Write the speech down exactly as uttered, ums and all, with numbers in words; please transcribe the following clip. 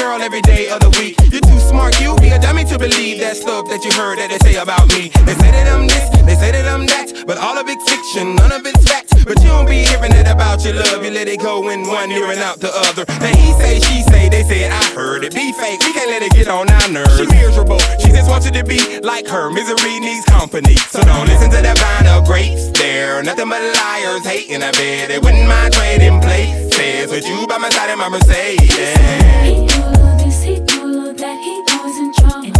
girl every day of the week. You're too smart, you be a dummy to believe that stuff that you heard that they say about me. They say that I'm this, they say that I'm that, but all of it's fiction, none of it's fact. But you don't be hearing it about your love, you let it go in one ear and out the other. Now he say, she say, they say it, I heard it. Be fake, we can't let it get on our nerves. She miserable, she just wants you to be like her. Misery needs company, so don't listen to that vine of grapes. They're nothing but liars, hating. I bet they wouldn't mind trading places with you by my side in my Mercedes. He all of this, he all of that, he always in trouble.